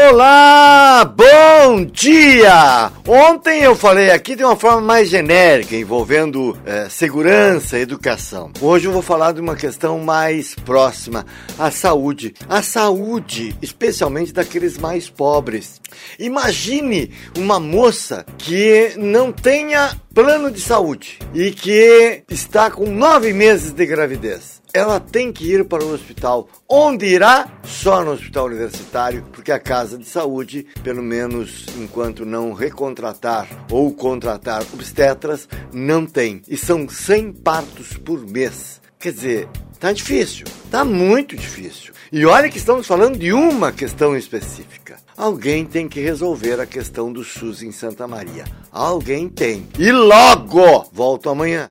Olá, bom dia! Ontem eu falei aqui de uma forma mais genérica, envolvendo segurança e educação. Hoje eu vou falar de uma questão mais próxima, a saúde. A saúde, especialmente daqueles mais pobres. Imagine uma moça que não tenha plano de saúde e que está com 9 meses de gravidez. Ela tem que ir para o hospital. Onde irá? Só no hospital universitário, porque a casa de saúde, pelo menos enquanto não recontratar ou contratar obstetras, não tem. E são 100 partos por mês. Quer dizer, tá difícil, tá muito difícil. E olha que estamos falando de uma questão específica. Alguém tem que resolver a questão do SUS em Santa Maria. Alguém tem. E logo! Volto amanhã.